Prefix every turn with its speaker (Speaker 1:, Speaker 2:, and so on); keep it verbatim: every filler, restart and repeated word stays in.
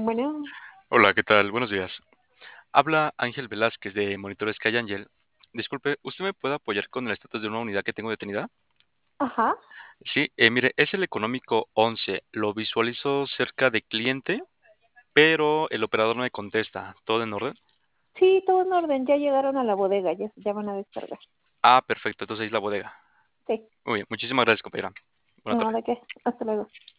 Speaker 1: Bueno,
Speaker 2: Hola, ¿qué tal? Buenos días. Habla Ángel Velázquez de Monitores SkyAngel. Disculpe, ¿usted me puede apoyar con el estatus de una unidad que tengo detenida?
Speaker 1: ajá.
Speaker 2: Sí, eh, mire, es el económico once. Lo visualizo cerca de cliente, pero el operador no me contesta. ¿Todo en orden?
Speaker 1: Sí, todo en orden. Ya llegaron a la bodega, ya, ya van a descargar.
Speaker 2: Ah, perfecto, entonces ahí es la bodega.
Speaker 1: Sí,
Speaker 2: Muy bien, muchísimas gracias, compañera. Buena
Speaker 1: no,
Speaker 2: tarde.
Speaker 1: ¿de qué? Hasta luego.